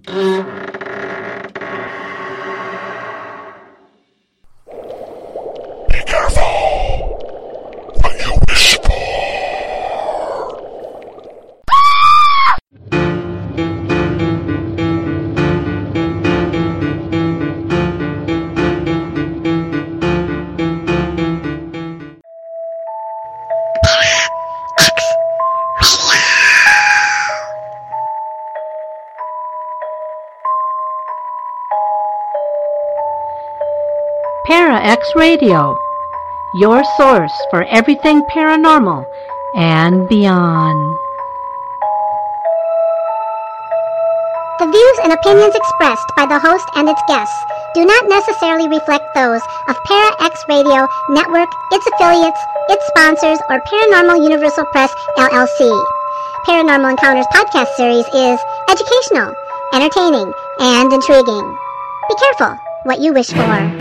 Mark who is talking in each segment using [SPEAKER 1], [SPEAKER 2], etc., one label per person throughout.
[SPEAKER 1] Be careful what you wish for.
[SPEAKER 2] Para X Radio, your source for everything paranormal and beyond.
[SPEAKER 3] The views and opinions expressed by the host and its guests do not necessarily reflect those of Para X Radio Network, its affiliates, its sponsors, or Paranormal Universal Press, LLC. Paranormal Encounters podcast series is educational, entertaining, and intriguing. Be careful what you wish for.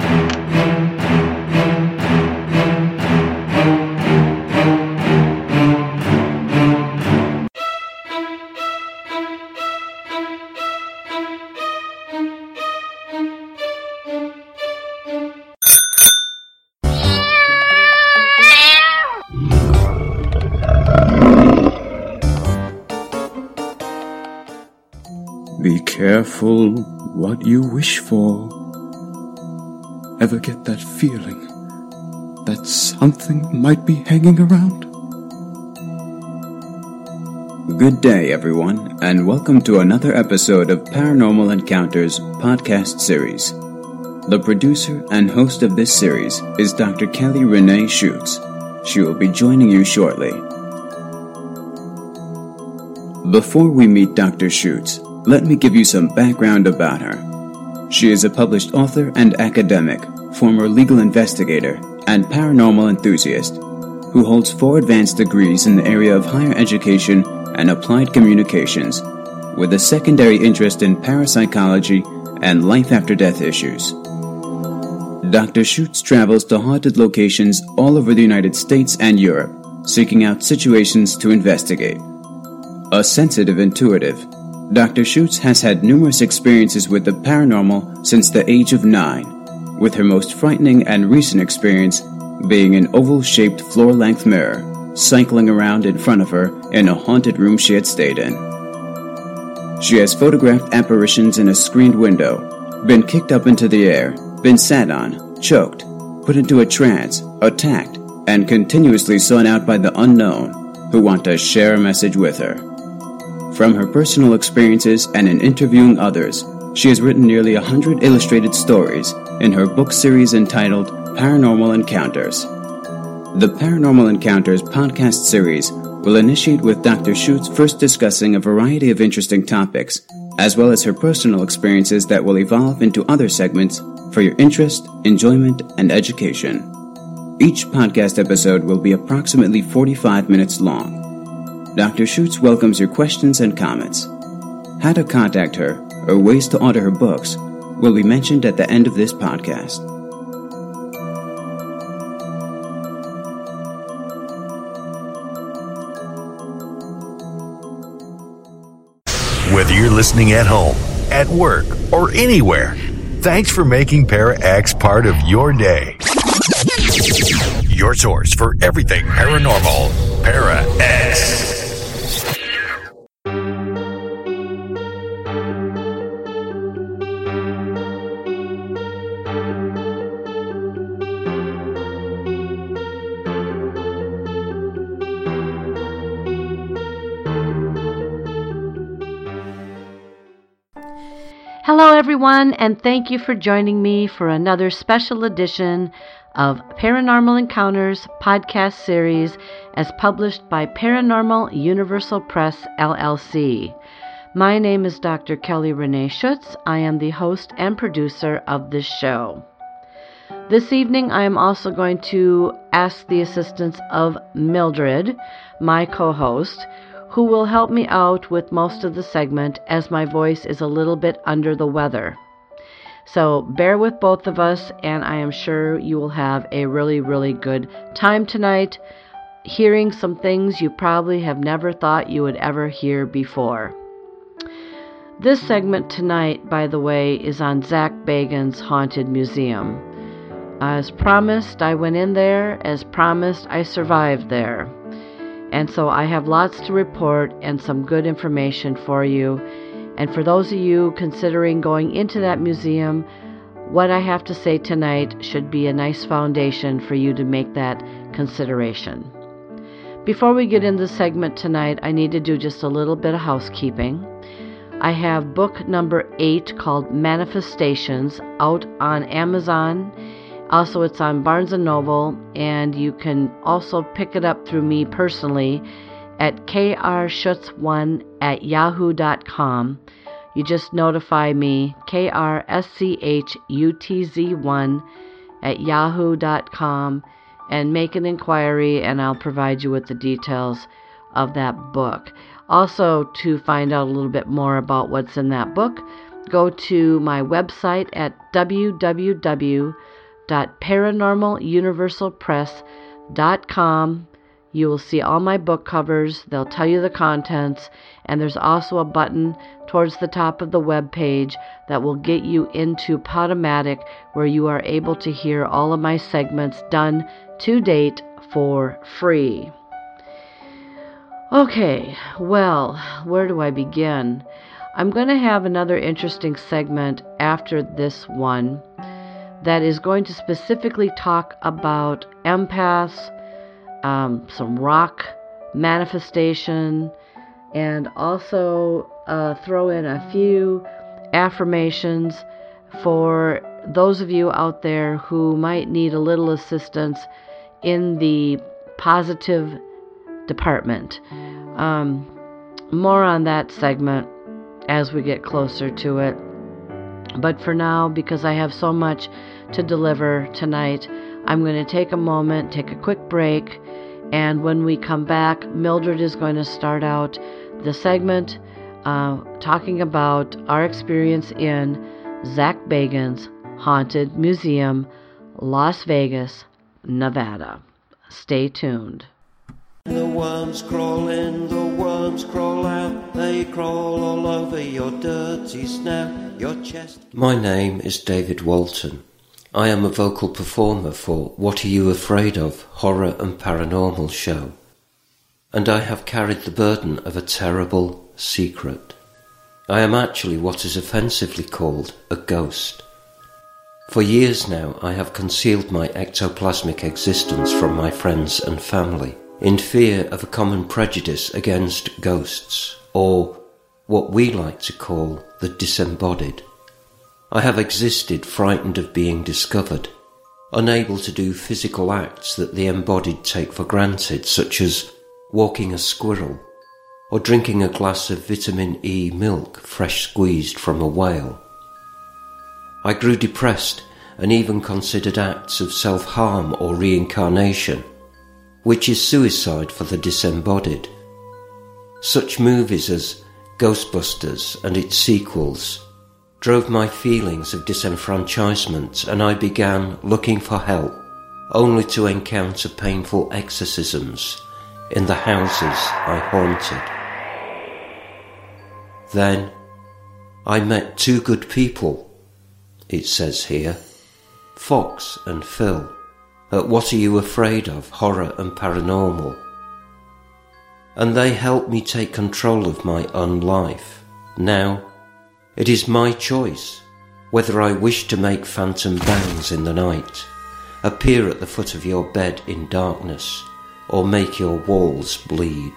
[SPEAKER 4] Be careful what you wish for. Ever get that feeling that something might be hanging around? Good day, everyone, and welcome to another episode of Paranormal Encounters podcast series. The producer and host of this series is Dr. Kelly Renee Schutz. She will be joining you shortly. Before we meet Dr. Schutz, let me give you some background about her. She is a published author and academic, former legal investigator, and paranormal enthusiast, who holds 4 advanced degrees in the area of higher education and applied communications, with a secondary interest in parapsychology and life-after-death issues. Dr. Schutz travels to haunted locations all over the United States and Europe, seeking out situations to investigate. A sensitive intuitive, Dr. Schutz has had numerous experiences with the paranormal since the age of 9, with her most frightening and recent experience being an oval-shaped floor-length mirror cycling around in front of her in a haunted room she had stayed in. She has photographed apparitions in a screened window, been kicked up into the air, been sat on, choked, put into a trance, attacked, and continuously sought out by the unknown who want to share a message with her. From her personal experiences and in interviewing others, she has written nearly 100 illustrated stories in her book series entitled Paranormal Encounters. The Paranormal Encounters podcast series will initiate with Dr. Schutz first discussing a variety of interesting topics, as well as her personal experiences that will evolve into other segments for your interest, enjoyment, and education. Each podcast episode will be approximately 45 minutes long. Dr. Schutz welcomes your questions and comments. How to contact her or ways to order her books will be mentioned at the end of this podcast.
[SPEAKER 1] Whether you're listening at home, at work, or anywhere, thanks for making Para X part of your day. Your source for everything paranormal, Para X.
[SPEAKER 2] Hello, everyone, and thank you for joining me for another special edition of Paranormal Encounters podcast series as published by Paranormal Universal Press, LLC. My name is Dr. Kelly Renee Schutz. I am the host and producer of this show. This evening, I am also going to ask the assistance of Mildred, my co-host, who will help me out with most of the segment as my voice is a little bit under the weather. So bear with both of us, and I am sure you will have a really, really good time tonight, hearing some things you probably have never thought you would ever hear before. This segment tonight, by the way, is on Zach Bagans' Haunted Museum. As promised, I went in there. As promised, I survived there. And so I have lots to report and some good information for you. And for those of you considering going into that museum, what I have to say tonight should be a nice foundation for you to make that consideration. Before we get into the segment tonight, I need to do just a little bit of housekeeping. I have book number 8 called Manifestations out on Amazon. Also, it's on Barnes & Noble, and you can also pick it up through me personally at krschutz1@yahoo.com. You just notify me, krschutz1@yahoo.com, and make an inquiry, and I'll provide you with the details of that book. Also, to find out a little bit more about what's in that book, go to my website at www.paranormaluniversalpress.com. You will see all my book covers. They'll tell you the contents, and there's also a button towards the top of the web page that will get you into Podomatic, where you are able to hear all of my segments done to date for free. Okay, well, where do I begin? I'm going to have another interesting segment after this one that is going to specifically talk about empaths, some rock manifestation, and also throw in a few affirmations for those of you out there who might need a little assistance in the positive department. More on that segment as we get closer to it. But for now, because I have so much to deliver tonight, I'm going to take a moment, take a quick break, and when we come back, Mildred is going to start out the segment talking about our experience in Zach Bagans' Haunted Museum, Las Vegas, Nevada. Stay tuned.
[SPEAKER 5] The worms crawl in, the worms crawl out, they crawl all over your dirty snout, your chest. My name is David Walton. I am a vocal performer for What Are You Afraid Of? Horror and Paranormal show. And I have carried the burden of a terrible secret. I am actually what is offensively called a ghost. For years now I have concealed my ectoplasmic existence from my friends and family, in fear of a common prejudice against ghosts, or what we like to call the disembodied. I have existed frightened of being discovered, unable to do physical acts that the embodied take for granted, such as walking a squirrel, or drinking a glass of vitamin E milk fresh squeezed from a whale. I grew depressed and even considered acts of self-harm or reincarnation, which is suicide for the disembodied. Such movies as Ghostbusters and its sequels drove my feelings of disenfranchisement, and I began looking for help, only to encounter painful exorcisms in the houses I haunted. Then I met two good people, it says here, Fox and Phil, at What Are You Afraid Of? Horror and Paranormal. And they helped me take control of my own life. Now, it is my choice whether I wish to make phantom bangs in the night, appear at the foot of your bed in darkness, or make your walls bleed.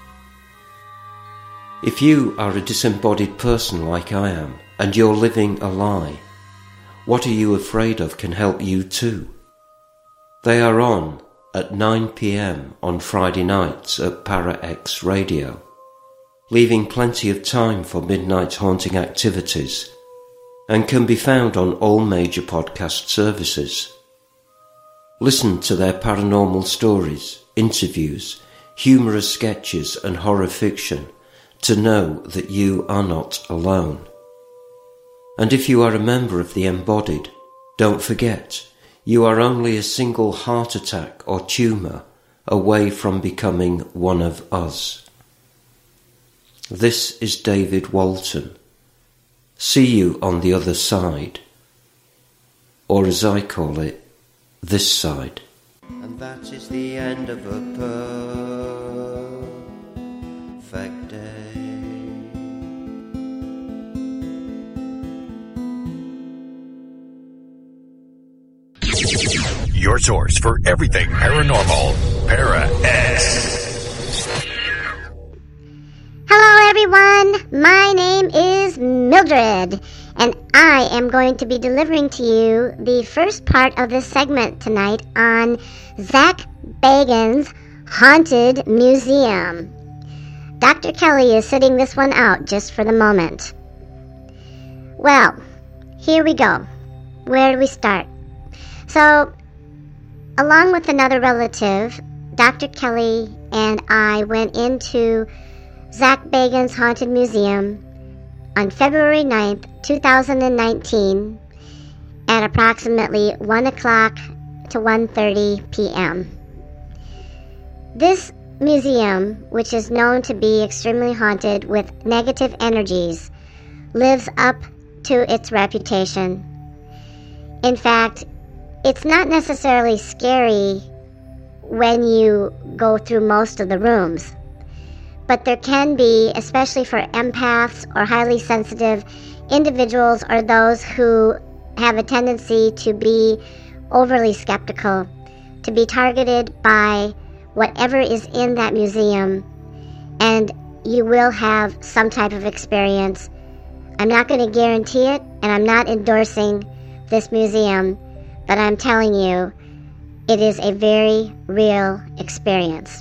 [SPEAKER 5] If you are a disembodied person like I am, and you're living a lie, What Are You Afraid Of? Can help you too. They are on at 9 p.m. on Friday nights at Para-X Radio, leaving plenty of time for midnight haunting activities, and can be found on all major podcast services. Listen to their paranormal stories, interviews, humorous sketches and horror fiction to know that you are not alone. And if you are a member of the embodied, don't forget, you are only a single heart attack or tumour away from becoming one of us. This is David Walton, see you on the other side, or as I call it, this side. And that is the end of a perfect day.
[SPEAKER 1] Your source for everything paranormal, Para-X.
[SPEAKER 3] Hello everyone, my name is Mildred, and I am going to be delivering to you the first part of this segment tonight on Zak Bagans' Haunted Museum. Dr. Kelly is sitting this one out just for the moment. Well, here we go. Where do we start? So, along with another relative, Dr. Kelly and I went into Zak Bagans' Haunted Museum on February 9th, 2019 at approximately 1 o'clock to 1:30 p.m. This museum, which is known to be extremely haunted with negative energies, lives up to its reputation. In fact, it's not necessarily scary when you go through most of the rooms, but there can be, especially for empaths or highly sensitive individuals or those who have a tendency to be overly skeptical, to be targeted by whatever is in that museum, and you will have some type of experience. I'm not going to guarantee it, and I'm not endorsing this museum, but I'm telling you, it is a very real experience.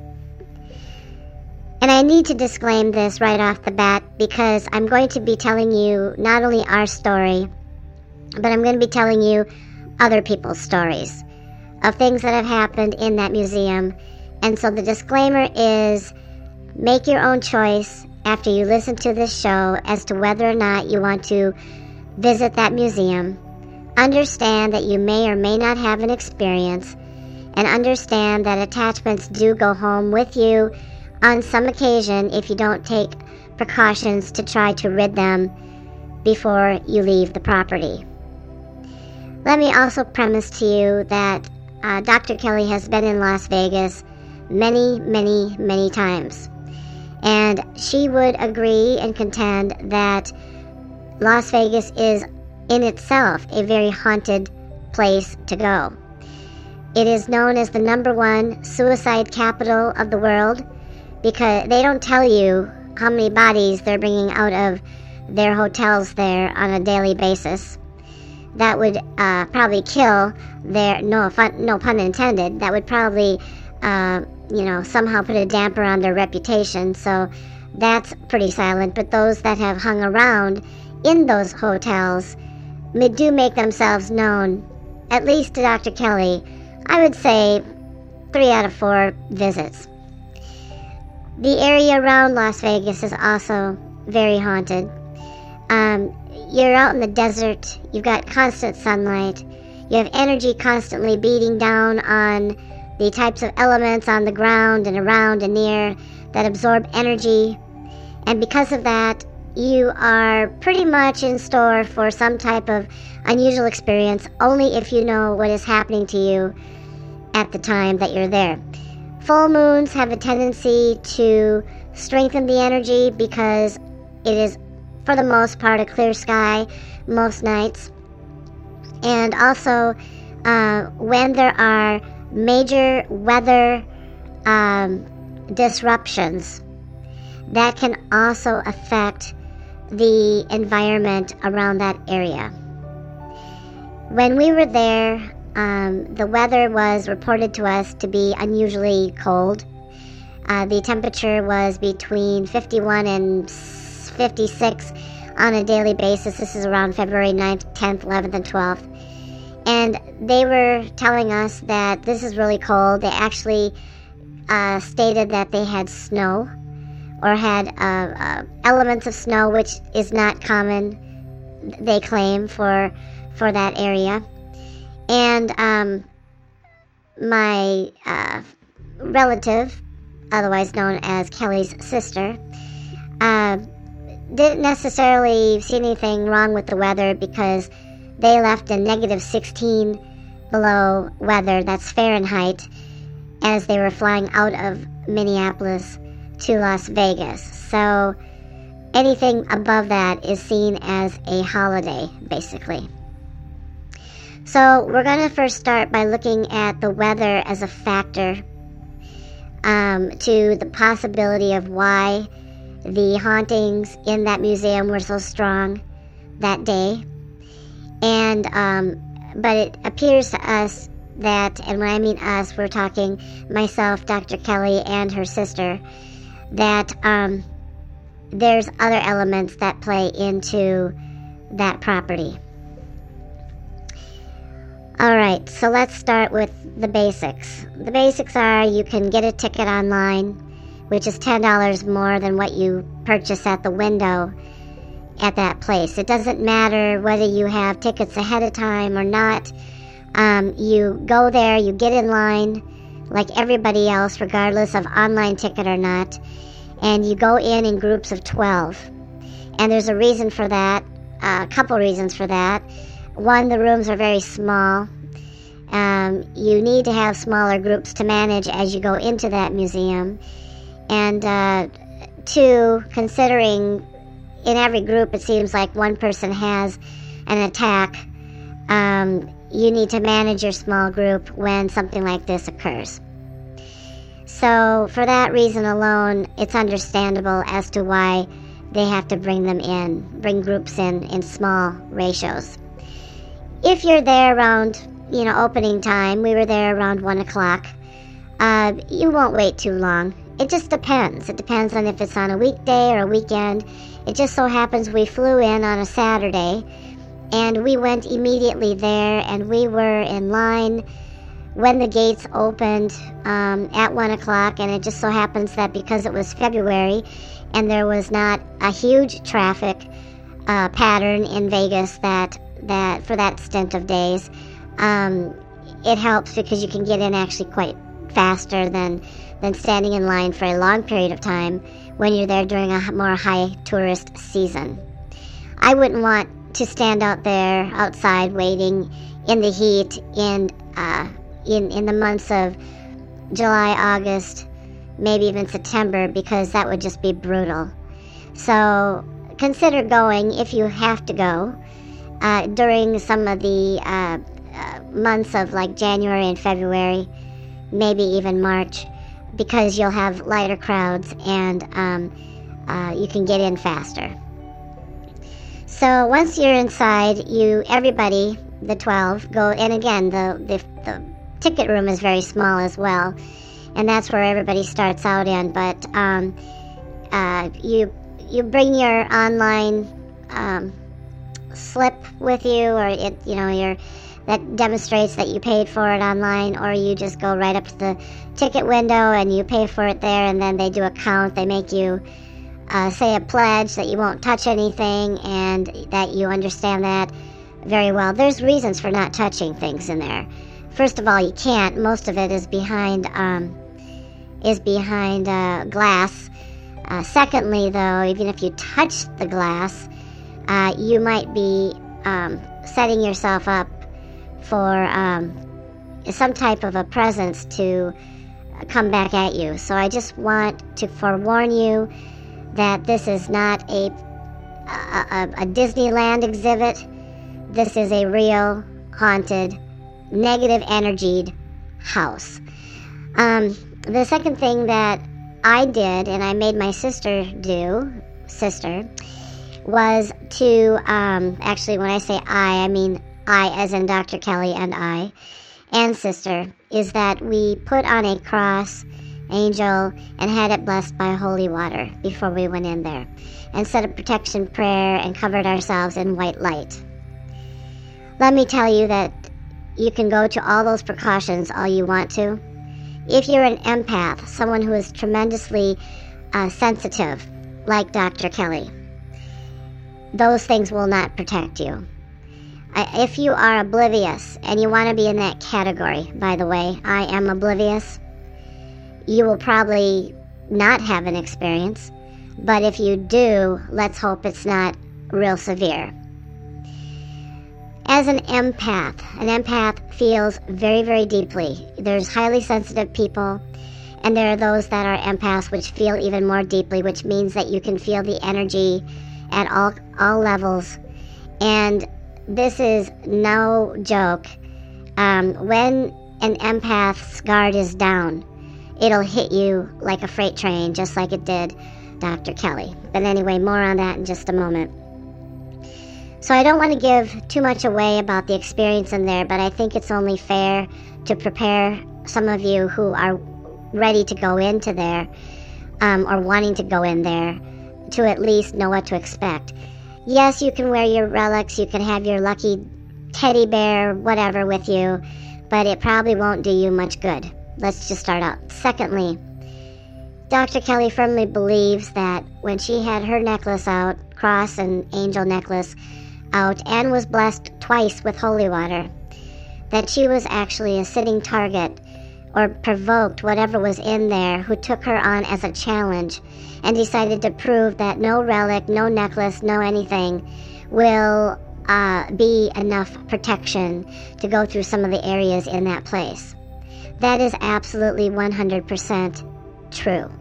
[SPEAKER 3] And I need to disclaim this right off the bat because I'm going to be telling you not only our story, but I'm going to be telling you other people's stories of things that have happened in that museum. And so the disclaimer is, make your own choice after you listen to this show as to whether or not you want to visit that museum. Understand that you may or may not have an experience, and understand that attachments do go home with you on some occasion if you don't take precautions to try to rid them before you leave the property. Let me also premise to you that Dr. Kelly has been in Las Vegas many, many, many times. And she would agree and contend that Las Vegas is in itself a very haunted place to go. It is known as the #1 suicide capital of the world because they don't tell you how many bodies they're bringing out of their hotels there on a daily basis. That would probably kill their, no pun intended, that would probably, somehow put a damper on their reputation. So that's pretty silent. But those that have hung around in those hotels do make themselves known, at least to Dr. Kelly. I would say 3 out of 4 visits. The area around Las Vegas is also very haunted. You're out in the desert, you've got constant sunlight, you have energy constantly beating down on the types of elements on the ground and around and near that absorb energy, and because of that, you are pretty much in store for some type of unusual experience only if you know what is happening to you at the time that you're there. Full moons have a tendency to strengthen the energy because it is, for the most part, a clear sky most nights. And also, when there are major weather disruptions, that can also affect the environment around that area. When we were there, the weather was reported to us to be unusually cold. The temperature was between 51 and 56 on a daily basis. This is around February 9th, 10th, 11th, and 12th. And they were telling us that this is really cold. They actually stated that they had snow, or had elements of snow, which is not common, they claim, for that area. And my relative, otherwise known as Kelly's sister, didn't necessarily see anything wrong with the weather because they left in negative 16 below weather, that's Fahrenheit, as they were flying out of Minneapolis to Las Vegas. So anything above that is seen as a holiday, basically. So we're going to first start by looking at the weather as a factor to the possibility of why the hauntings in that museum were so strong that day. And but it appears to us that, and when I mean us, we're talking myself, Dr. Kelly, and her sister, that there's other elements that play into that property. Alright, so let's start with the basics. The basics are you can get a ticket online, which is $10 more than what you purchase at the window at that place. It doesn't matter whether you have tickets ahead of time or not. You go there, you get in line like everybody else, regardless of online ticket or not, and you go in groups of 12. And there's a reason for that, a couple reasons for that. One, the rooms are very small. You need to have smaller groups to manage as you go into that museum. And two, considering in every group it seems like one person has an attack, you need to manage your small group when something like this occurs. So for that reason alone, it's understandable as to why they have to bring groups in small ratios. If you're there around, opening time, we were there around 1 o'clock, you won't wait too long. It just depends. It depends on if it's on a weekday or a weekend. It just so happens we flew in on a Saturday, and we went immediately there, and we were in line when the gates opened at 1 o'clock, and it just so happens that because it was February and there was not a huge traffic pattern in Vegas that for that stint of days, it helps because you can get in actually quite faster than standing in line for a long period of time when you're there during a more high tourist season. I wouldn't want to stand out there outside waiting in the heat in the months of July, August, maybe even September, because that would just be brutal. So consider going if you have to go during some of the months of like January and February, maybe even March, because you'll have lighter crowds and you can get in faster. So once you're inside, everybody, the 12, go, and again, the ticket room is very small as well, and that's where everybody starts out in, but you bring your online slip with you, or that demonstrates that you paid for it online, or you just go right up to the ticket window and you pay for it there, and then they do a count. They make you say a pledge that you won't touch anything and that you understand that very well. There's reasons for not touching things in there. First of all, you can't. Most of it is behind glass. Secondly, though, even if you touch the glass, you might be setting yourself up for some type of a presence to come back at you. So I just want to forewarn you that this is not a Disneyland exhibit. This is a real haunted, negative energied house. The second thing that I did, and I made my sister do, was to, actually when I say I mean I as in Dr. Kelly and sister, is that we put on a cross angel and had it blessed by holy water before we went in there, and said a protection prayer and covered ourselves in white light. Let me tell you that you can go to all those precautions all you want to. If you're an empath, someone who is tremendously sensitive, like Dr. Kelly, those things will not protect you. If you are oblivious, and you want to be in that category, by the way, I am oblivious, you will probably not have an experience. But if you do, let's hope it's not real severe. As an empath feels very, very deeply. There's highly sensitive people, and there are those that are empaths which feel even more deeply, which means that you can feel the energy at all levels. And this is no joke. When an empath's guard is down, it'll hit you like a freight train, just like it did Dr. Kelly. But anyway, more on that in just a moment. So I don't want to give too much away about the experience in there, but I think it's only fair to prepare some of you who are ready to go into there, or wanting to go in there, to at least know what to expect. Yes, you can wear your relics, you can have your lucky teddy bear, whatever with you, but it probably won't do you much good. Let's just start out. Secondly, Dr. Kelly firmly believes that when she had her necklace out, cross and angel necklace out, and was blessed twice with holy water, that she was actually a sitting target, or provoked whatever was in there, who took her on as a challenge and decided to prove that no relic, no necklace, no anything will be enough protection to go through some of the areas in that place. That is absolutely 100% true.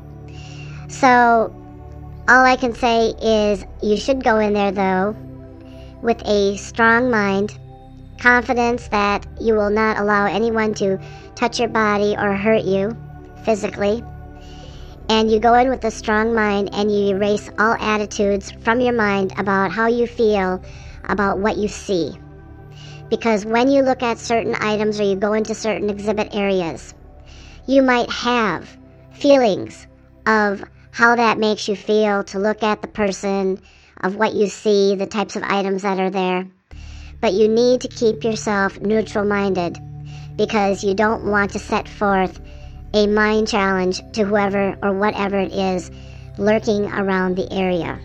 [SPEAKER 3] So all I can say is you should go in there, though, with a strong mind, confidence that you will not allow anyone to touch your body or hurt you physically. And you go in with a strong mind, and you erase all attitudes from your mind about how you feel about what you see. Because when you look at certain items or you go into certain exhibit areas, you might have feelings of how that makes you feel to look at the person, of what you see, the types of items that are there. But you need to keep yourself neutral-minded, because you don't want to set forth a mind challenge to whoever or whatever it is lurking around the area.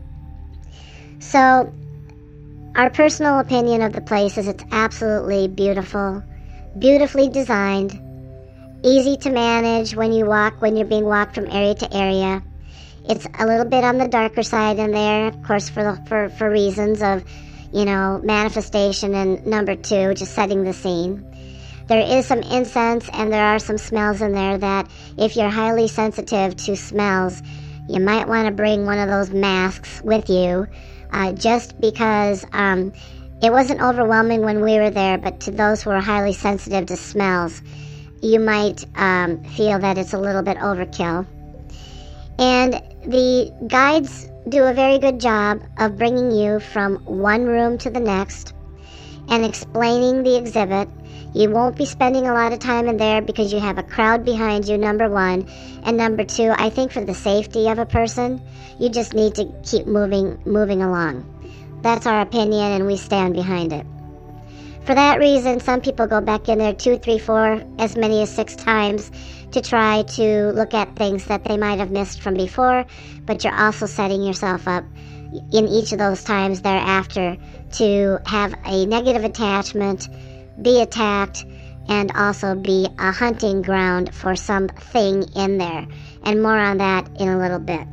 [SPEAKER 3] So, our personal opinion of the place is it's absolutely beautiful, beautifully designed, easy to manage when you're being walked from area to area. It's a little bit on the darker side in there, of course, for reasons of, manifestation, and number two, just setting the scene. There is some incense, and there are some smells in there that, if you're highly sensitive to smells, you might want to bring one of those masks with you, just because it wasn't overwhelming when we were there, but to those who are highly sensitive to smells, you might feel that it's a little bit overkill. And the guides do a very good job of bringing you from one room to the next and explaining the exhibit. You won't be spending a lot of time in there because you have a crowd behind you, number one. And number two, I think for the safety of a person, you just need to keep moving along. That's our opinion, and we stand behind it. For that reason, some people go back in there 2, 3, 4, as many as 6 times to try to look at things that they might have missed from before, but you're also setting yourself up in each of those times thereafter to have a negative attachment, be attacked, and also be a hunting ground for something in there. And more on that in a little bit.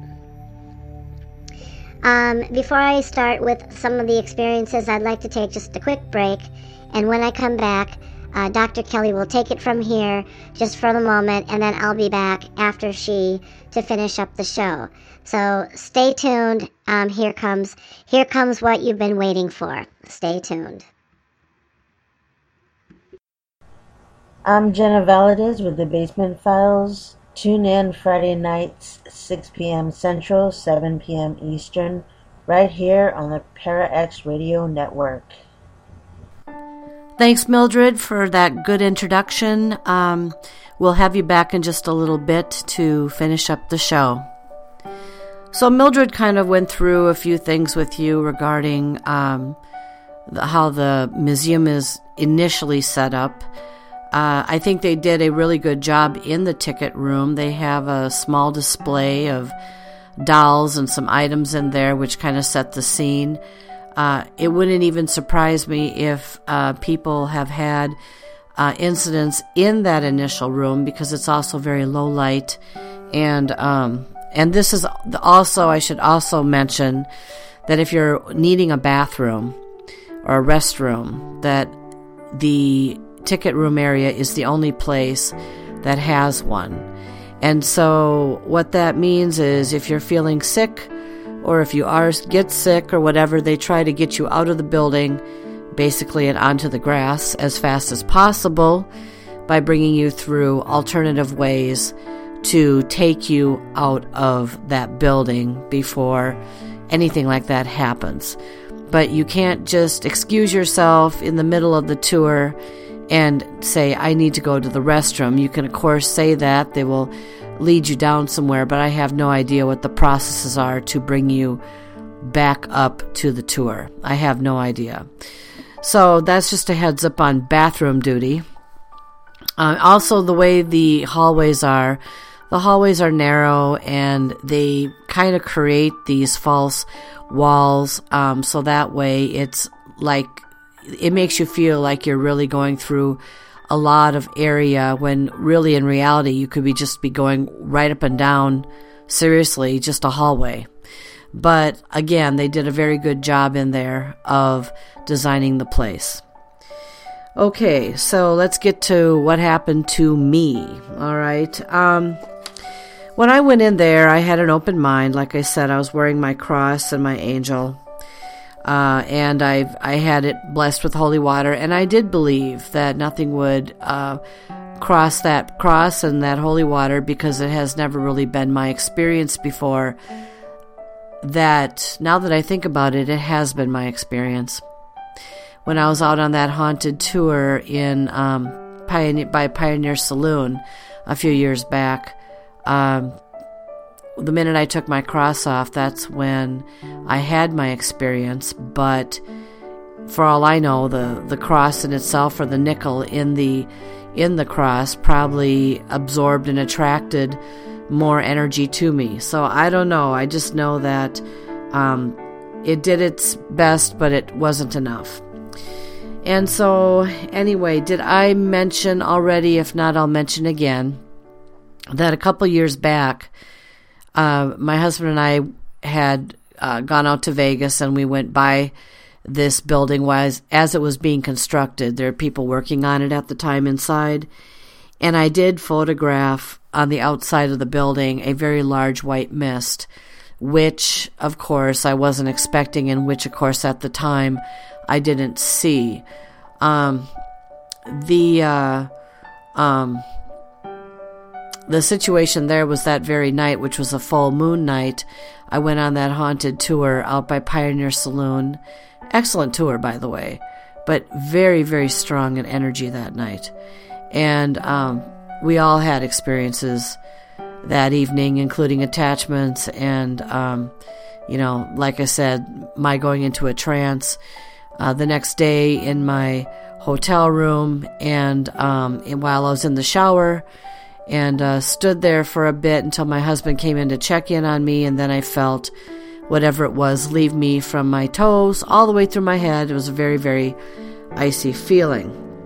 [SPEAKER 3] Before I start with some of the experiences, I'd like to take just a quick break. And when I come back, Dr. Kelly will take it from here just for the moment, and then I'll be back after she to finish up the show. So stay tuned. Here comes what you've been waiting for. Stay tuned.
[SPEAKER 6] I'm Jenna Valadez with the Basement Files. Tune in Friday nights, 6 p.m. Central, 7 p.m. Eastern, right here on the ParaX Radio Network.
[SPEAKER 2] Thanks, Mildred, for that good introduction. We'll have you back in just a little bit to finish up the show. So Mildred kind of went through a few things with you regarding how the museum is initially set up. I think they did a really good job in the ticket room. They have a small display of dolls and some items in there which kind of set the scene. It wouldn't even surprise me if people have had incidents in that initial room, because it's also very low light, and And this is also, I should also mention that if you're needing a bathroom or a restroom, that the ticket room area is the only place that has one. And so what that means is if you're feeling sick, or if you get sick or whatever, they try to get you out of the building, basically, and onto the grass as fast as possible by bringing you through alternative ways to take you out of that building before anything like that happens. But you can't just excuse yourself in the middle of the tour and say, I need to go to the restroom. You can, of course, say that. They will lead you down somewhere, but I have no idea what the processes are to bring you back up to the tour. I have no idea. So that's just a heads up on bathroom duty. Also, the way the hallways are narrow, and they kind of create these false walls, so that way it's like, it makes you feel like you're really going through a lot of area, when really in reality you could be going right up and down, seriously, just a hallway. But again, they did a very good job in there of designing the place. Okay, so let's get to what happened to me. All right. When I went in there, I had an open mind. Like I said, I was wearing my cross and my angel. And I had it blessed with holy water, and I did believe that nothing would cross that cross and that holy water, because it has never really been my experience before. That, now that I think about it, it has been my experience. When I was out on that haunted tour in by Pioneer Saloon a few years back, the minute I took my cross off, that's when I had my experience. But for all I know, the cross in itself, or the nickel in the cross, probably absorbed and attracted more energy to me. So I don't know. I just know that it did its best, but it wasn't enough. And so anyway, did I mention already? If not, I'll mention again that a couple years back, my husband and I had gone out to Vegas, and we went by this building as it was being constructed. There were people working on it at the time inside, and I did photograph on the outside of the building a very large white mist, which, of course, I wasn't expecting, and which, of course, at the time I didn't see. The situation there was that very night, which was a full moon night. I went on that haunted tour out by Pioneer Saloon. Excellent tour, by the way, but very, very strong in energy that night. And we all had experiences that evening, including attachments and, like I said, my going into a trance. The next day in my hotel room, and while I was in the shower, and stood there for a bit until my husband came in to check in on me, and then I felt whatever it was leave me from my toes all the way through my head. It was a very, very icy feeling.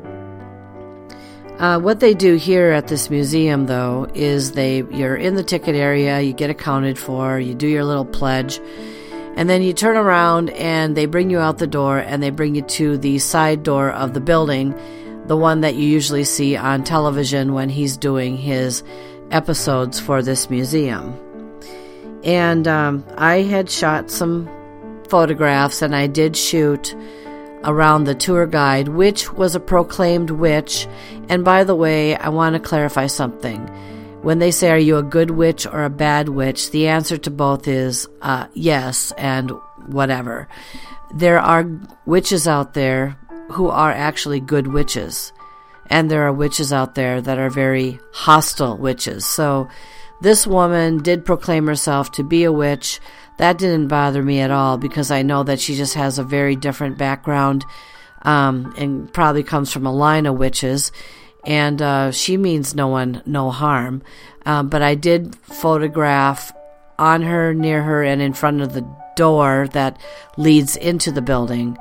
[SPEAKER 2] What they do here at this museum, though, is you're in the ticket area, you get accounted for, you do your little pledge, and then you turn around and they bring you out the door, and they bring you to the side door of the building, the one that you usually see on television when he's doing his episodes for this museum. And I had shot some photographs, and I did shoot around the tour guide, which was a proclaimed witch. And by the way, I want to clarify something. When they say, are you a good witch or a bad witch? The answer to both is yes and whatever. There are witches out there who are actually good witches, and there are witches out there that are very hostile witches. So this woman did proclaim herself to be a witch. That didn't bother me at all, because I know that she just has a very different background, and probably comes from a line of witches, and she means no one no harm. But I did photograph on her, near her, and in front of the door that leads into the building,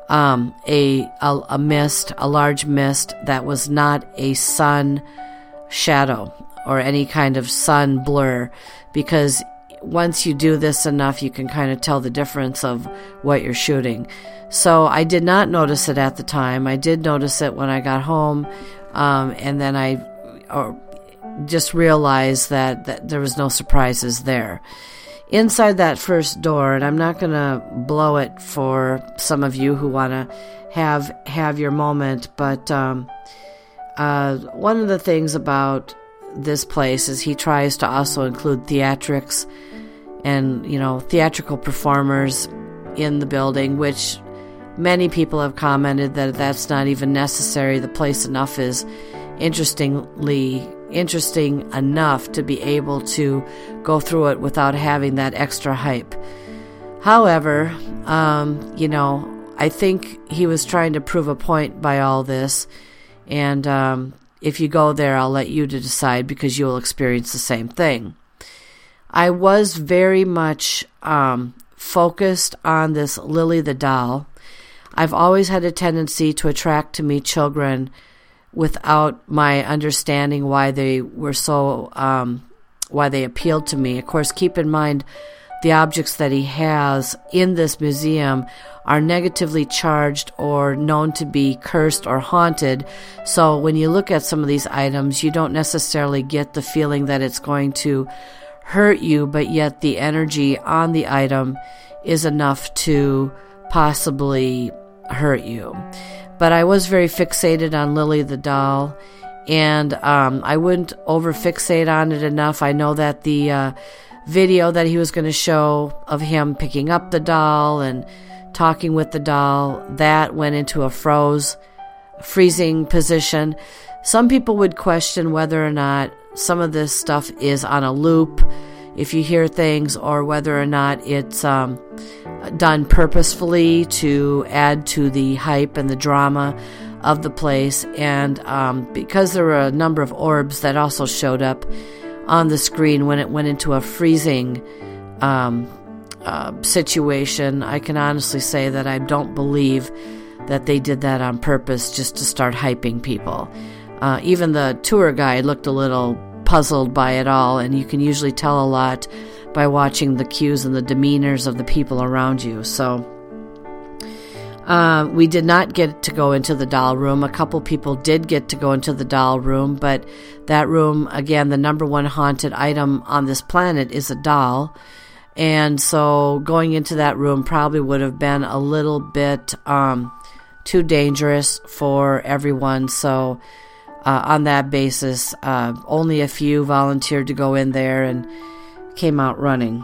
[SPEAKER 2] a mist, a large mist that was not a sun shadow or any kind of sun blur, because once you do this enough, you can kind of tell the difference of what you're shooting. So I did not notice it at the time. I did notice it when I got home, and then I just realized that there was no surprises there. Inside that first door, and I'm not going to blow it for some of you who want to have your moment, but one of the things about this place is he tries to also include theatrics and, theatrical performers in the building, which many people have commented that that's not even necessary. The place enough is interesting enough to be able to go through it without having that extra hype. However, I think he was trying to prove a point by all this, and if you go there, I'll let you to decide, because you'll experience the same thing. I was very much focused on this Lily the doll. I've always had a tendency to attract to me children without my understanding why they were so, why they appealed to me. Of course, keep in mind, the objects that he has in this museum are negatively charged or known to be cursed or haunted. So when you look at some of these items, you don't necessarily get the feeling that it's going to hurt you, but yet the energy on the item is enough to possibly hurt you. But I was very fixated on Lily the doll, and I wouldn't over-fixate on it enough. I know that the video that he was going to show of him picking up the doll and talking with the doll, that went into a freezing position. Some people would question whether or not some of this stuff is on a loop, if you hear things, or whether or not it's done purposefully to add to the hype and the drama of the place. And because there were a number of orbs that also showed up on the screen when it went into a freezing situation, I can honestly say that I don't believe that they did that on purpose just to start hyping people. Even the tour guide looked a little puzzled by it all, and you can usually tell a lot by watching the cues and the demeanors of the people around you. So we did not get to go into the doll room. A couple people did get to go into the doll room, but that room, again, the number one haunted item on this planet is a doll. And so going into that room probably would have been a little bit too dangerous for everyone. So on that basis, only a few volunteered to go in there and came out running.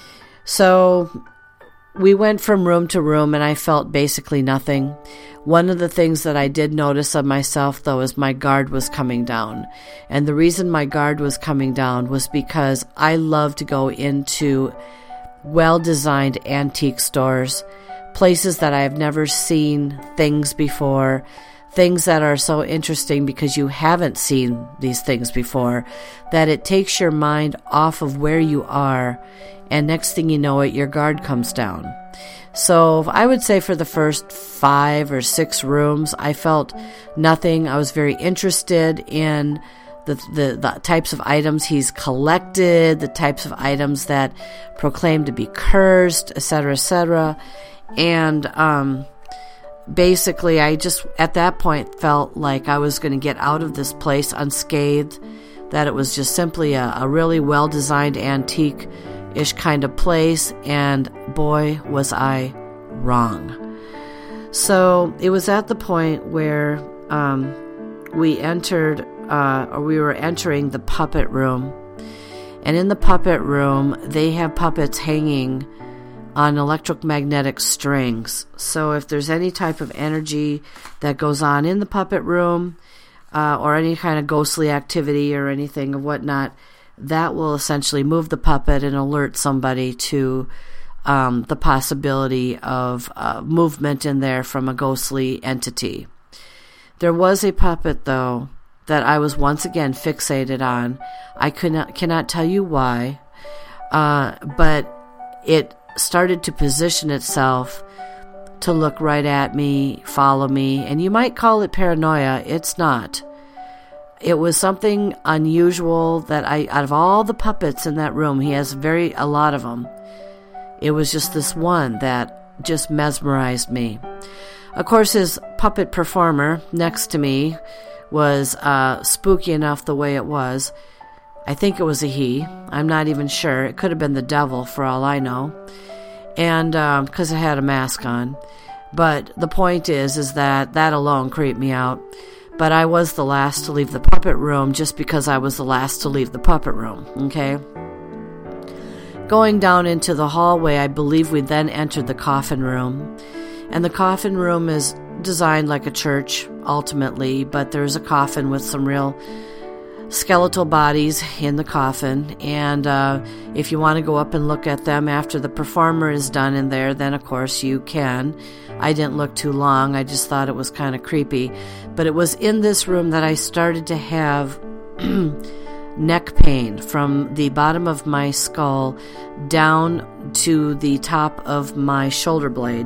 [SPEAKER 2] So we went from room to room, and I felt basically nothing. One of the things that I did notice of myself, though, is my guard was coming down. And the reason my guard was coming down was because I love to go into well-designed antique stores, places that I have never seen things before, things that are so interesting because you haven't seen these things before, that it takes your mind off of where you are, and next thing you know it, your guard comes down. So I would say for the first 5 or 6 rooms, I felt nothing. I was very interested in the types of items he's collected, the types of items that proclaim to be cursed, etc., etc. And basically, I just, at that point, felt like I was going to get out of this place unscathed, that it was just simply a really well-designed antique-ish kind of place, and boy, was I wrong. So it was at the point where we were entering the puppet room, and in the puppet room, they have puppets hanging on electromagnetic strings. So if there's any type of energy that goes on in the puppet room, or any kind of ghostly activity or anything of whatnot, that will essentially move the puppet and alert somebody to the possibility of movement in there from a ghostly entity. There was a puppet, though, that I was once again fixated on. I cannot tell you why, but it started to position itself to look right at me, follow me, and you might call it paranoia. It's not. it was something unusual that out of all the puppets in that room, he has a lot of them. It was just this one that just mesmerized me. Of course, his puppet performer next to me was spooky enough the way it was. I think it was a he. I'm not even sure. It could have been the devil for all I know. And because it had a mask on. But the point is that alone creeped me out. But I was the last to leave the puppet room just because I was the last to leave the puppet room, okay? Going down into the hallway, I believe we then entered the coffin room. And the coffin room is designed like a church, ultimately, but there's a coffin with some real skeletal bodies in the coffin. And if you want to go up and look at them after the performer is done in there, then of course you can. I didn't look too long. I just thought it was kind of creepy. But it was in this room that I started to have neck pain from the bottom of my skull down to the top of my shoulder blade.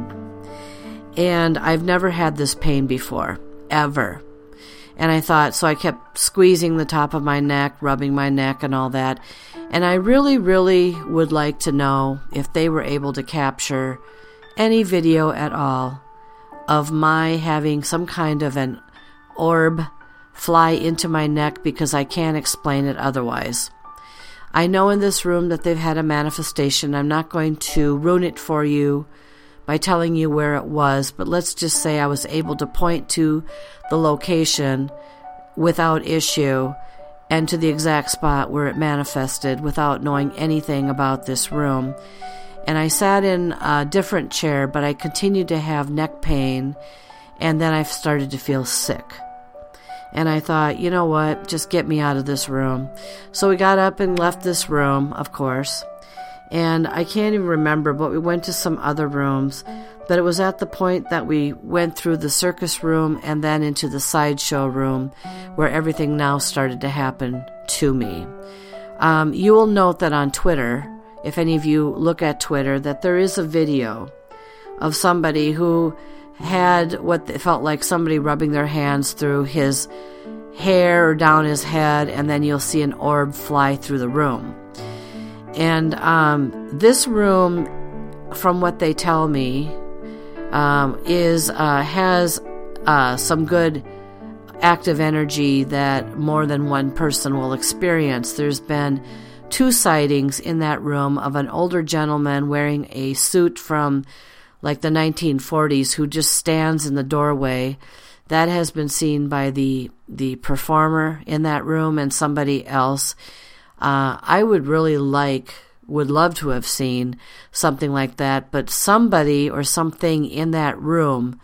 [SPEAKER 2] And I've never had this pain before, ever. And I thought, so I kept squeezing the top of my neck, rubbing my neck and all that. And I really, really would like to know if they were able to capture any video at all of my having some kind of an orb fly into my neck, because I can't explain it otherwise. I know in this room that they've had a manifestation. I'm not going to ruin it for you by telling you where it was, but let's just say I was able to point to the location without issue and to the exact spot where it manifested without knowing anything about this room. And I sat in a different chair, but I continued to have neck pain, and then I started to feel sick. And I thought, you know what, just get me out of this room. So we got up and left this room, of course. And I can't even remember, but we went to some other rooms. But it was at the point that we went through the circus room and then into the sideshow room, where everything now started to happen to me. You will note that on Twitter, if any of you look at Twitter, that there is a video of somebody who had what felt like somebody rubbing their hands through his hair or down his head, and then you'll see an orb fly through the room. And this room, from what they tell me, has some good active energy that more than one person will experience. There's been 2 sightings in that room of an older gentleman wearing a suit from like the 1940s who just stands in the doorway. That has been seen by the performer in that room and somebody else. I would love to have seen something like that, but somebody or something in that room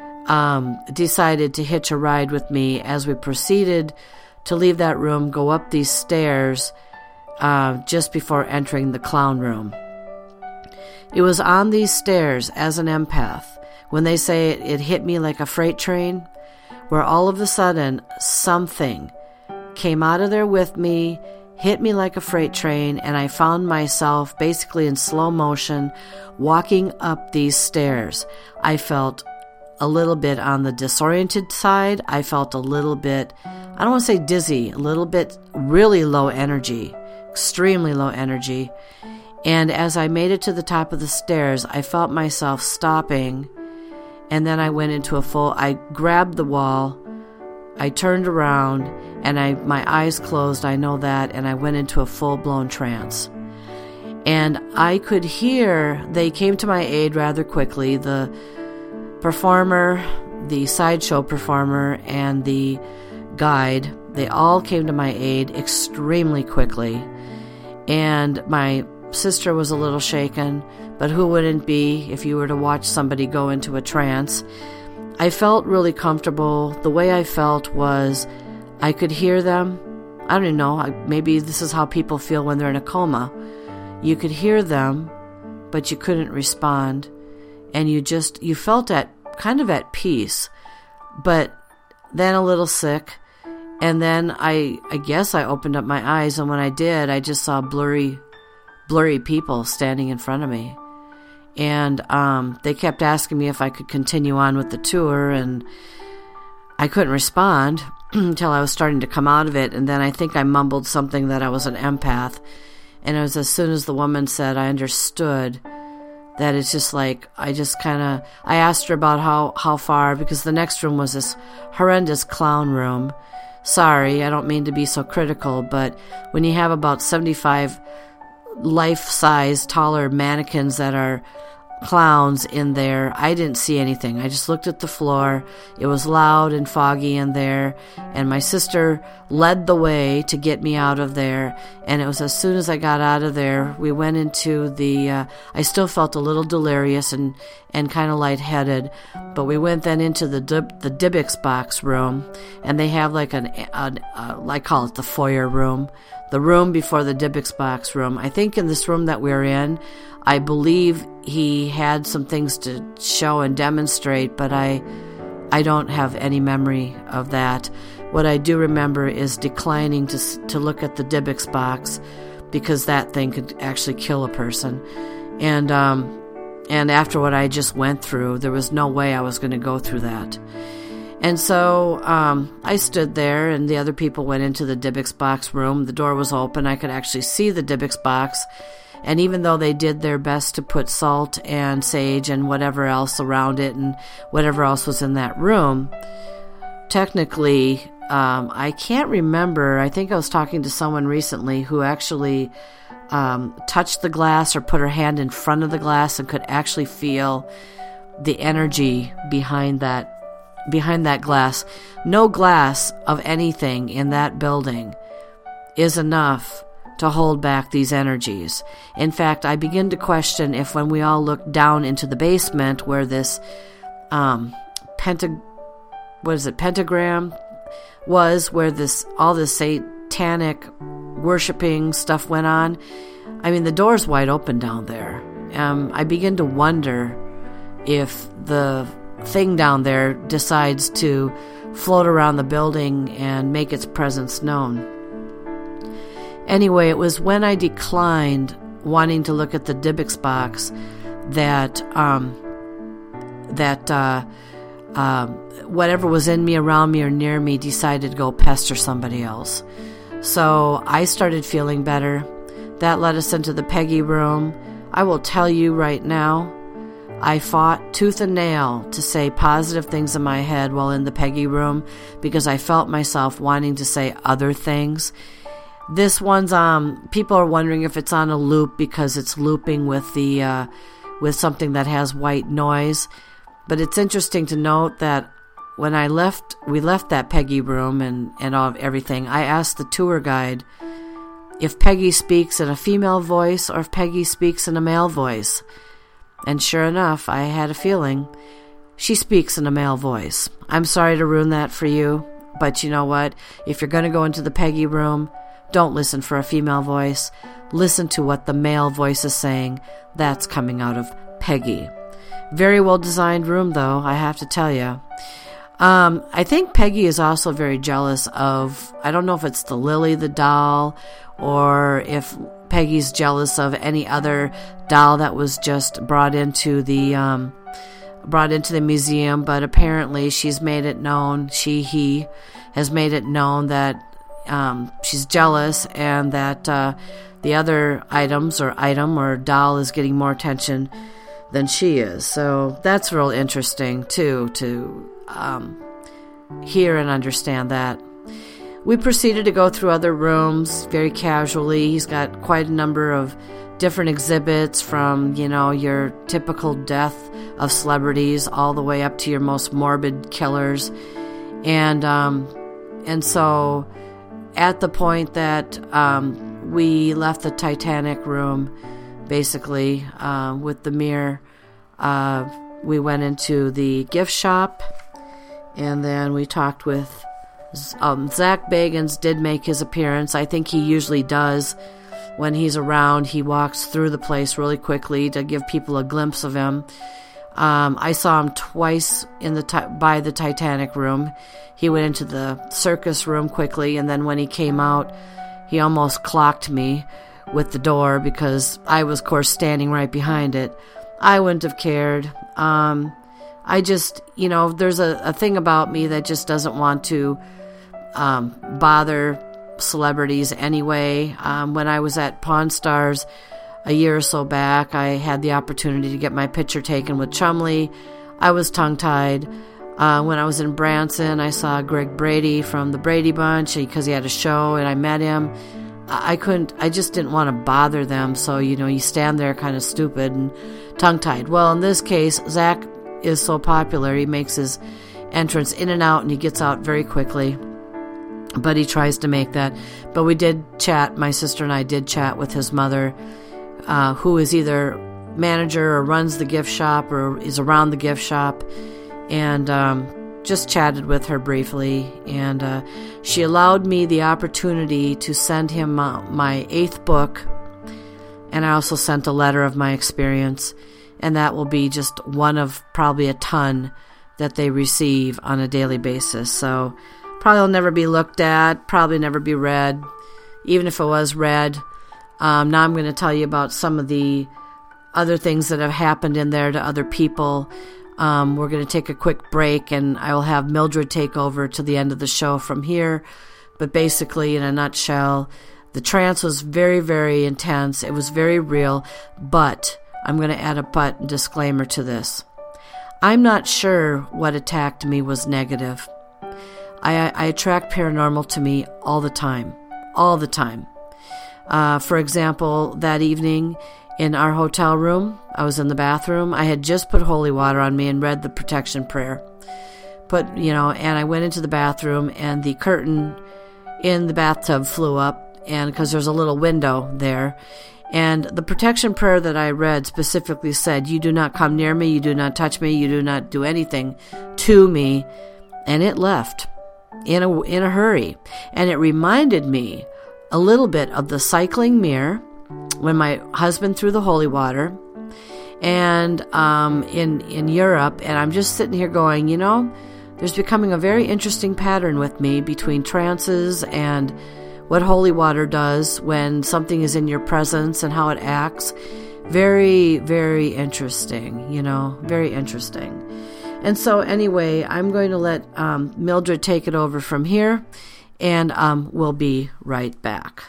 [SPEAKER 2] decided to hitch a ride with me as we proceeded to leave that room, go up these stairs just before entering the clown room. It was on these stairs as an empath, when they say it hit me like a freight train, where all of a sudden something came out of there with me, hit me like a freight train, and I found myself basically in slow motion walking up these stairs. I felt a little bit on the disoriented side. I felt a little bit, I don't want to say dizzy, a little bit really low energy, extremely low energy. And as I made it to the top of the stairs, I felt myself stopping, and then I went into I grabbed the wall, I turned around, and my eyes closed, I know that, and I went into a full-blown trance. And I could hear, they came to my aid rather quickly, the performer, the sideshow performer, and the guide, they all came to my aid extremely quickly. And my sister was a little shaken, but who wouldn't be if you were to watch somebody go into a trance? I felt really comfortable. The way I felt was I could hear them. I don't know, maybe this is how people feel when they're in a coma. You could hear them, but you couldn't respond. And you felt kind of at peace, but then a little sick. And then I guess I opened up my eyes, and when I did, I just saw blurry people standing in front of me. And they kept asking me if I could continue on with the tour, and I couldn't respond. until I was starting to come out of it. And then I think I mumbled something that I was an empath. And it was as soon as the woman said, I understood, that it's just like, I asked her about how far, because the next room was this horrendous clown room. Sorry, I don't mean to be so critical, but when you have about 75 life-size taller mannequins that are clowns in there, I didn't see anything. I just looked at the floor. It was loud and foggy in there, and my sister led the way to get me out of there. And it was as soon as I got out of there, we went into the I still felt a little delirious and kind of lightheaded, but we went then into the Dybbuk's box room, and they have like I call it the foyer room, the room before the Dybbuk's box room. I think in this room that we're in, I believe he had some things to show and demonstrate, but I don't have any memory of that. What I do remember is declining to look at the Dybbuk's box, because that thing could actually kill a person. And after what I just went through, there was no way I was going to go through that. And so I stood there, and the other people went into the Dybbuk's box room. The door was open. I could actually see the Dybbuk's box. And even though they did their best to put salt and sage and whatever else around it and whatever else was in that room, technically, I can't remember. I think I was talking to someone recently who actually touched the glass or put her hand in front of the glass and could actually feel the energy behind that glass. No glass of anything in that building is enough to hold back these energies. In fact, I begin to question if when we all looked down into the basement where this pentagram was, where all this satanic worshiping stuff went on, I mean, the door's wide open down there. I begin to wonder if the thing down there decides to float around the building and make its presence known. Anyway, it was when I declined wanting to look at the Dybbuk's box that whatever was in me, around me, or near me decided to go pester somebody else. So I started feeling better. That led us into the Peggy room. I will tell you right now, I fought tooth and nail to say positive things in my head while in the Peggy room, because I felt myself wanting to say other things. This one's people are wondering if it's on a loop because it's looping with with something that has white noise. But it's interesting to note that when we left that Peggy room and all everything, I asked the tour guide if Peggy speaks in a female voice or if Peggy speaks in a male voice. And sure enough, I had a feeling she speaks in a male voice. I'm sorry to ruin that for you, but you know what? If you're going to go into the Peggy room, don't listen for a female voice. Listen to what the male voice is saying. That's coming out of Peggy. Very well designed room, though, I have to tell you. I think Peggy is also very jealous of, I don't know if it's the Lily the doll, or if Peggy's jealous of any other doll that was just brought into the museum, but apparently she's made it known, he has made it known that she's jealous and that the other item or doll is getting more attention than she is. So that's real interesting too, to hear and understand that. We proceeded to go through other rooms very casually. He's got quite a number of different exhibits, from, your typical death of celebrities all the way up to your most morbid killers. And so at the point that we left the Titanic room, basically, with the mirror, we went into the gift shop, and then we talked with Zach Bagans. Did make his appearance. I think he usually does. When he's around, he walks through the place really quickly to give people a glimpse of him. I saw him twice by the Titanic room. He went into the circus room quickly, and then when he came out, he almost clocked me with the door because I was, of course, standing right behind it. I wouldn't have cared. I just, there's a thing about me that just doesn't want to bother celebrities anyway. When I was at Pawn Stars a year or so back, I had the opportunity to get my picture taken with Chumley. I was tongue-tied. When I was in Branson, I saw Greg Brady from the Brady Bunch because he had a show, and I met him. I just didn't want to bother them, so, you stand there kind of stupid and tongue-tied. Well, in this case, Zach is so popular, he makes his entrance in and out, and he gets out very quickly. But he tries to make that. But we did chat, my sister and I did chat with his mother, who is either manager or runs the gift shop or is around the gift shop, and just chatted with her briefly. And she allowed me the opportunity to send him my 8th book, and I also sent a letter of my experience, and that will be just one of probably a ton that they receive on a daily basis. So probably will never be looked at, probably never be read, even if it was read. Now I'm going to tell you about some of the other things that have happened in there to other people. We're going to take a quick break, and I will have Mildred take over to the end of the show from here. But basically, in a nutshell, the trance was very, very intense. It was very real, but I'm going to add a but disclaimer to this. I'm not sure what attacked me was negative. I attract paranormal to me all the time. For example, that evening in our hotel room, I was in the bathroom. I had just put holy water on me and read the protection prayer. And I went into the bathroom, and the curtain in the bathtub flew up, and because there's a little window there. And the protection prayer that I read specifically said, "You do not come near me, you do not touch me, you do not do anything to me." And it left in a hurry. And it reminded me a little bit of the cycling mirror when my husband threw the holy water, and in Europe. And I'm just sitting here going, there's becoming a very interesting pattern with me between trances and what holy water does when something is in your presence and how it acts. Very, very interesting, very interesting. And so anyway, I'm going to let Mildred take it over from here, and we'll be right back.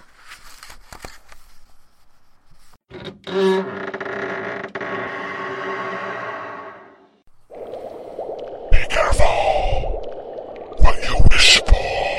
[SPEAKER 7] Be careful what you wish for.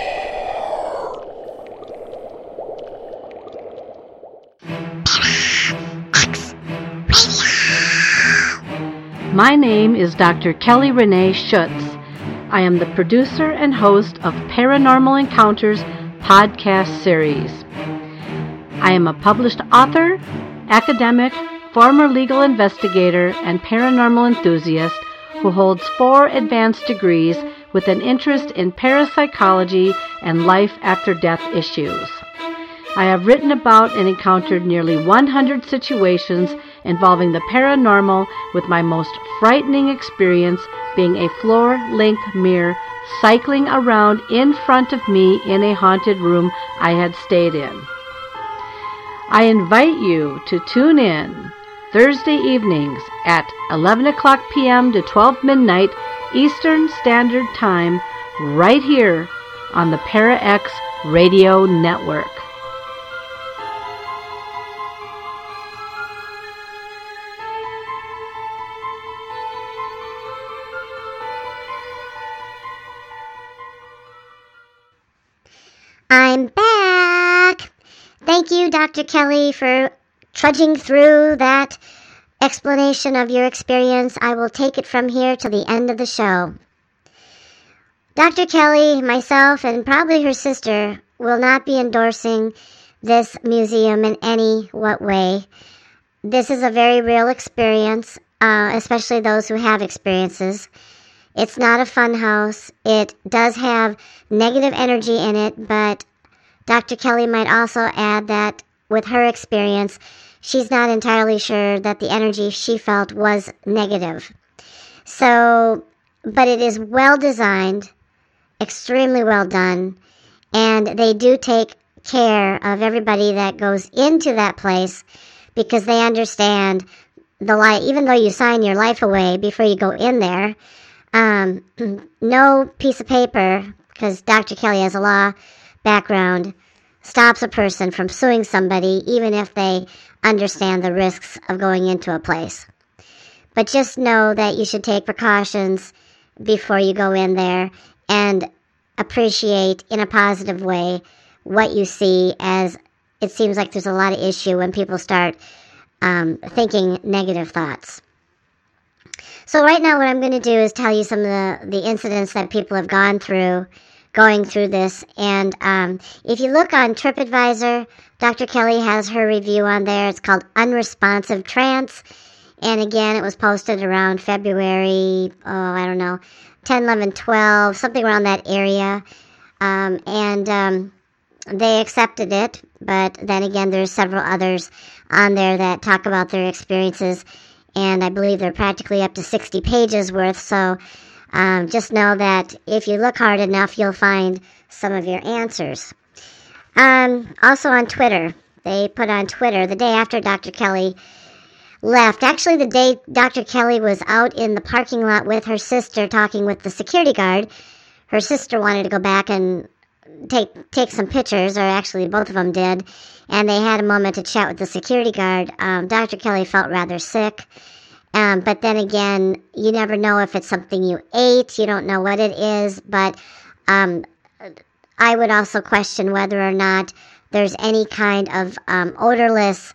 [SPEAKER 2] My name is Dr. Kelly Renee Schutz. I am the producer and host of Paranormal Encounters podcast series. I am a published author, academic, former legal investigator, and paranormal enthusiast who holds 4 advanced degrees with an interest in parapsychology and life after death issues. I have written about and encountered nearly 100 situations involving the paranormal, with my most frightening experience being a floor-length mirror cycling around in front of me in a haunted room I had stayed in. I invite you to tune in Thursday evenings at 11 o'clock p.m. to 12 midnight Eastern Standard Time right here on the ParaX Radio Network.
[SPEAKER 3] I'm back. Thank you, Dr. Kelly, for trudging through that explanation of your experience. I will take it from here to the end of the show. Dr. Kelly, myself, and probably her sister will not be endorsing this museum in any way. This is a very real experience, especially those who have experiences. It's not a fun house. It does have negative energy in it, but Dr. Kelly might also add that with her experience, she's not entirely sure that the energy she felt was negative. So, but it is well designed, extremely well done, and they do take care of everybody that goes into that place because they understand the life. Even though you sign your life away before you go in there, no piece of paper because Dr. Kelly has a law background, stops a person from suing somebody even if they understand the risks of going into a place. But just know that you should take precautions before you go in there and appreciate in a positive way what you see, as it seems like there's a lot of issue when people start thinking negative thoughts. So right now what I'm going to do is tell you some of the incidents that people have gone through going through this. And if you look on TripAdvisor, Dr. Kelly has her review on there. It's called Unresponsive Trance. And again, it was posted around February, 10, 11, 12, something around that area. They accepted it. But then again, there's several others on there that talk about their experiences. And I believe they're practically up to 60 pages worth. So just know that if you look hard enough, you'll find some of your answers. Also on Twitter, they put on Twitter the day after Dr. Kelly left. Actually, the day Dr. Kelly was out in the parking lot with her sister talking with the security guard, her sister wanted to go back and take some pictures, or actually both of them did, and they had a moment to chat with the security guard. Dr. Kelly felt rather sick, but then again, you never know if it's something you ate. You don't know what it is, but I would also question whether or not there's any kind of odorless,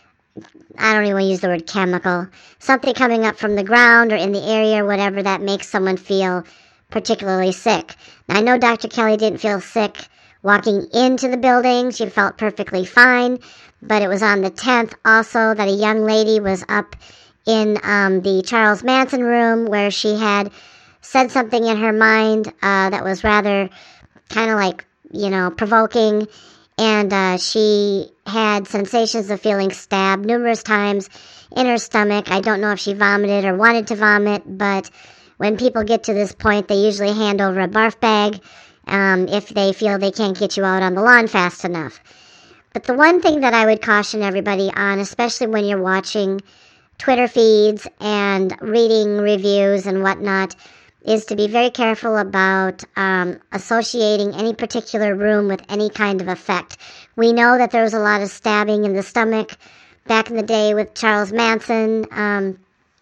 [SPEAKER 3] I don't even want to use the word chemical, something coming up from the ground or in the area or whatever that makes someone feel particularly sick. Now, I know Dr. Kelly didn't feel sick walking into the building. She felt perfectly fine, but it was on the 10th also that a young lady was up in the Charles Manson room where she had said something in her mind that was rather kind of like, provoking, and she had sensations of feeling stabbed numerous times in her stomach. I don't know if she vomited or wanted to vomit, but when people get to this point, they usually hand over a barf bag if they feel they can't get you out on the lawn fast enough. But the one thing that I would caution everybody on, especially when you're watching Twitter feeds and reading reviews and whatnot, is to be very careful about associating any particular room with any kind of effect. We know that there was a lot of stabbing in the stomach back in the day with Charles Manson and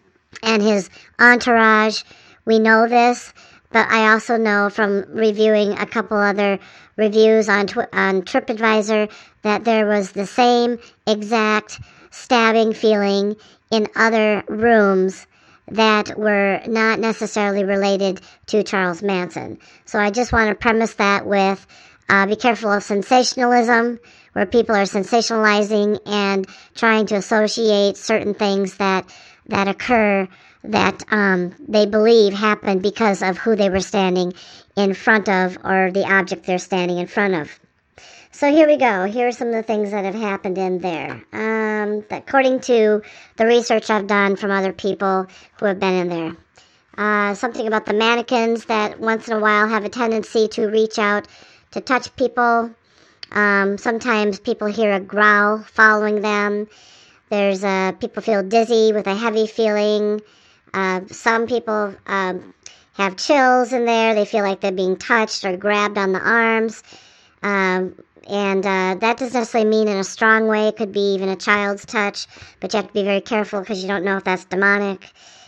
[SPEAKER 3] his entourage. We know this, but I also know from reviewing a couple other reviews on TripAdvisor that there was the same exact stabbing feeling in other rooms that were not necessarily related to Charles Manson. So I just want to premise that with be careful of sensationalism, where people are sensationalizing and trying to associate certain things that occur that they believe happened because of who they were standing in front of or the object they're standing in front of. So here we go. Here are some of the things that have happened in there. According to the research I've done from other people who have been in there. Something about the mannequins that once in a while have a tendency to reach out to touch people. Sometimes people hear a growl following them. There's people feel dizzy with a heavy feeling. Some people have chills in there. They feel like they're being touched or grabbed on the arms. And that doesn't necessarily mean in a strong way. It could be even a child's touch, but you have to be very careful because you don't know if that's demonic.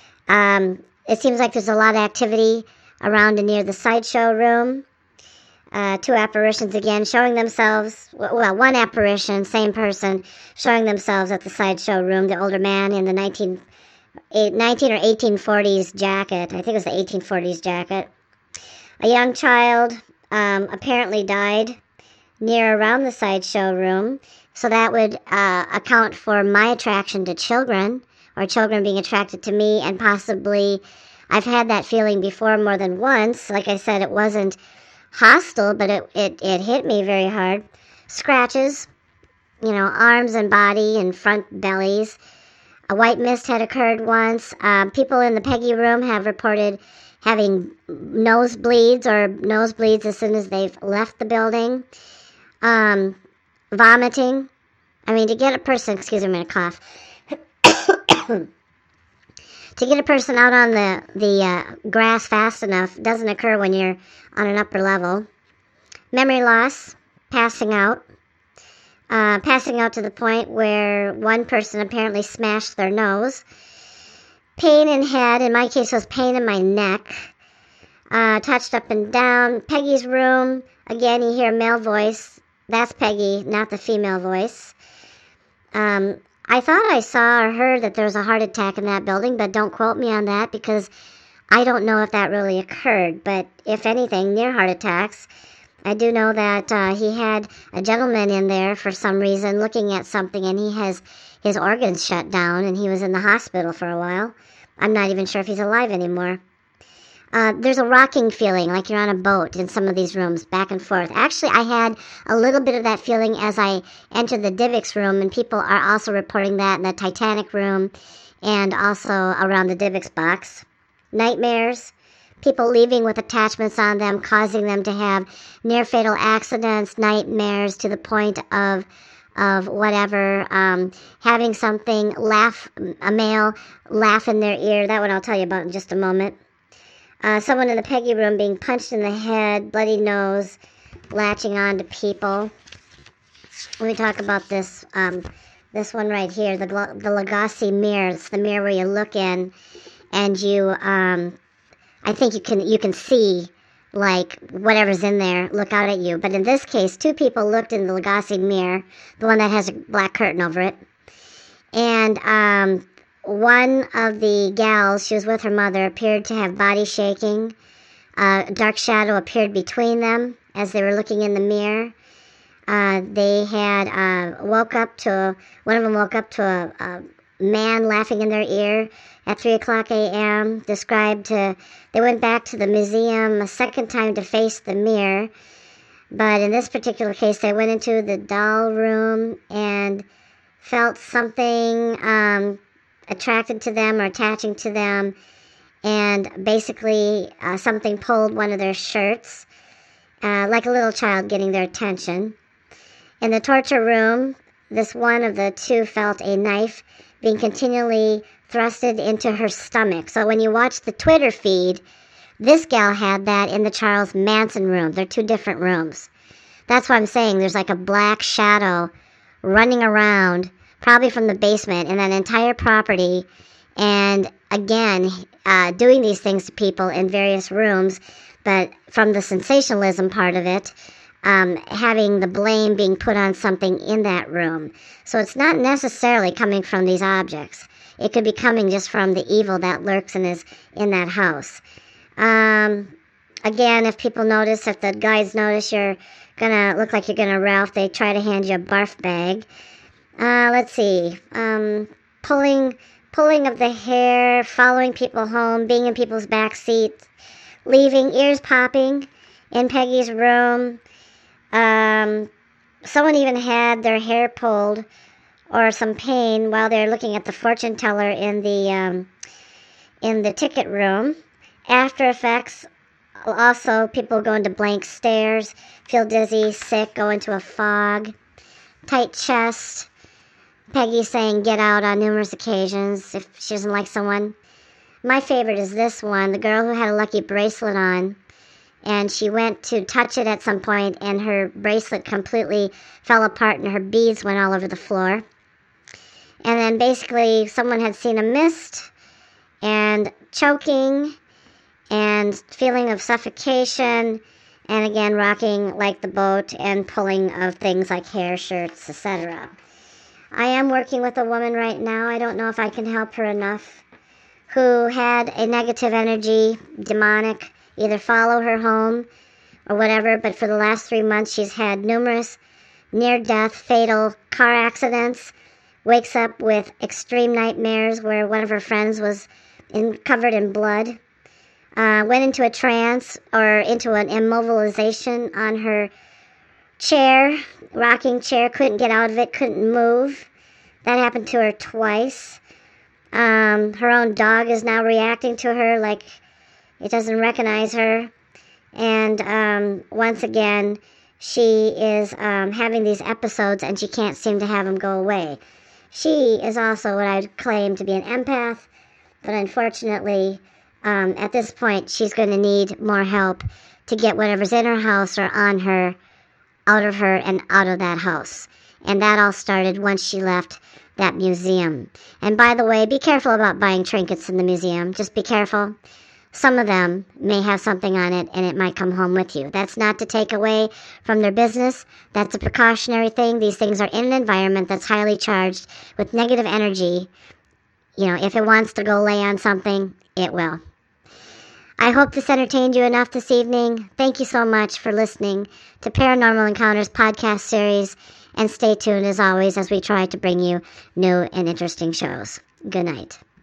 [SPEAKER 3] It seems like there's a lot of activity around and near the sideshow room. Two apparitions again showing themselves, well, one apparition, same person, showing themselves at the sideshow room, the older man in the 19 or 1840s jacket. I think it was the 1840s jacket. A young child apparently died near around the sideshow room, so that would account for my attraction to children, or children being attracted to me, and possibly I've had that feeling before more than once. Like I said, it wasn't hostile, but it hit me very hard. Scratches, arms and body and front bellies. A white mist had occurred once. People in the Peggy room have reported having nosebleeds as soon as they've left the building. Vomiting. To get a person, excuse me, I'm going to cough. To get a person out on the grass fast enough doesn't occur when you're on an upper level. Memory loss, passing out to the point where one person apparently smashed their nose. Pain in head, in my case it was pain in my neck. Touched up and down. Peggy's room, again you hear a male voice. That's Peggy, not the female voice. I thought I saw or heard that there was a heart attack in that building, but don't quote me on that because I don't know if that really occurred. But if anything, near heart attacks, I do know that he had a gentleman in there for some reason looking at something, and he has his organs shut down, and he was in the hospital for a while. I'm not even sure if he's alive anymore. There's a rocking feeling like you're on a boat in some of these rooms, back and forth. Actually, I had a little bit of that feeling as I entered the Divics room, and people are also reporting that in the Titanic room and also around the Divics box. Nightmares, people leaving with attachments on them, causing them to have near-fatal accidents, nightmares to the point of whatever, having something a male laugh in their ear. That one I'll tell you about in just a moment. Someone in the Peggy room being punched in the head, bloody nose, latching on to people. Let me talk about this one right here, the Lagasse mirror. It's the mirror where you look in, and you, I think you can see, like, whatever's in there look out at you. But in this case, two people looked in the Lagasse mirror, the one that has a black curtain over it, and one of the gals, she was with her mother, appeared to have body shaking. A dark shadow appeared between them as they were looking in the mirror. They had one of them woke up to a man laughing in their ear at 3 o'clock a.m. They went back to the museum a second time to face the mirror. But in this particular case, they went into the doll room and felt something attracted to them or attaching to them, and basically something pulled one of their shirts, like a little child getting their attention. In the torture room, this one of the two felt a knife being continually thrusted into her stomach. So when you watch the Twitter feed, this gal had that in the Charles Manson room. They're two different rooms. That's what I'm saying. There's like a black shadow running around, probably from the basement, in that entire property, and again, doing these things to people in various rooms, but from the sensationalism part of it, having the blame being put on something in that room. So it's not necessarily coming from these objects. It could be coming just from the evil that lurks and is in that house. Again, if people notice, if the guides notice you're gonna look like you're gonna Ralph, they try to hand you a barf bag. Let's see, pulling of the hair, following people home, being in people's back seats, leaving, ears popping in Peggy's room. Someone even had their hair pulled or some pain while they're looking at the fortune teller in the ticket room. After effects, also people go into blank stares, feel dizzy, sick, go into a fog, tight chest. Peggy saying get out on numerous occasions if she doesn't like someone. My favorite is this one, the girl who had a lucky bracelet on, and she went to touch it at some point, and her bracelet completely fell apart and her beads went all over the floor. And then basically someone had seen a mist and choking and feeling of suffocation, and again rocking like the boat and pulling of things like hair, shirts, etc. I am working with a woman right now, I don't know if I can help her enough, who had a negative energy, demonic, either follow her home or whatever, but for the last 3 months she's had numerous near-death, fatal car accidents, wakes up with extreme nightmares where one of her friends was covered in blood, went into a trance or into an immobilization on her chair, rocking chair, couldn't get out of it, couldn't move. That happened to her twice. Her own dog is now reacting to her like it doesn't recognize her. And once again, she is having these episodes and she can't seem to have them go away. She is also what I'd claim to be an empath, But unfortunately, at this point, she's going to need more help to get whatever's in her house or on her, out of her and out of that house. And that all started once she left that museum. And by the way, be careful about buying trinkets in the museum. Just be careful. Some of them may have something on it and it might come home with you. That's not to take away from their business. That's a precautionary thing. These things are in an environment that's highly charged with negative energy. You know, if it wants to go lay on something, it will. I hope this entertained you enough this evening. Thank you so much for listening to Paranormal Encounters podcast series. And stay tuned as always as we try to bring you new and interesting shows. Good night.